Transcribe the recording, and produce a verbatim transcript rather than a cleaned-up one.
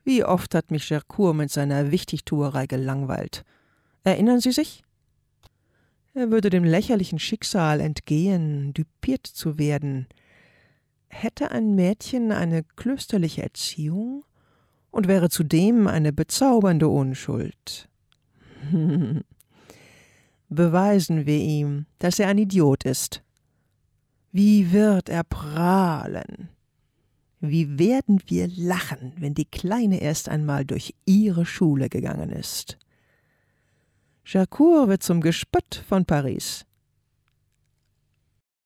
Wie oft hat mich Gercourt mit seiner Wichtigtuerei gelangweilt. Erinnern Sie sich? Er würde dem lächerlichen Schicksal entgehen, düpiert zu werden. Hätte ein Mädchen eine klösterliche Erziehung und wäre zudem eine bezaubernde Unschuld. Beweisen wir ihm, dass er ein Idiot ist. Wie wird er prahlen? Wie werden wir lachen, wenn die Kleine erst einmal durch ihre Schule gegangen ist? Gercourt wird zum Gespött von Paris.